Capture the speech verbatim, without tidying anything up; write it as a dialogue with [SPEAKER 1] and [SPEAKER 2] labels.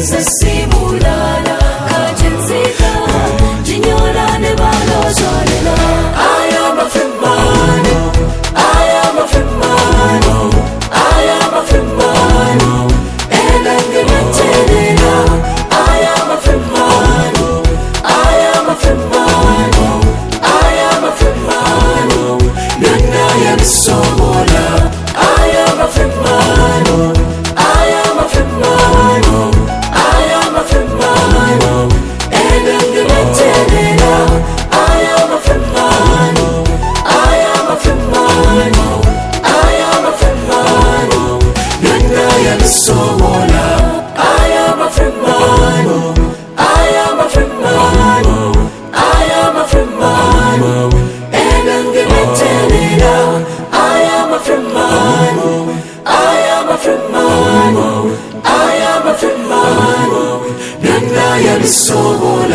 [SPEAKER 1] se simulana kajinzika jinyola ne balo jolela I am a free man I am a free man I am a free man and I'm gonna tell it now I am a free man I am a free man I am a free man Nana ya bisomola I am a free man I am a free man I am a free man and I'm gonna tell it now I am a free man I am a free man I am a free man Nana ya bisomola I am a free man I am a free man I am a free man and I'm gonna tell it now I am a free man I am a free man I am a free man Nana ya bisomola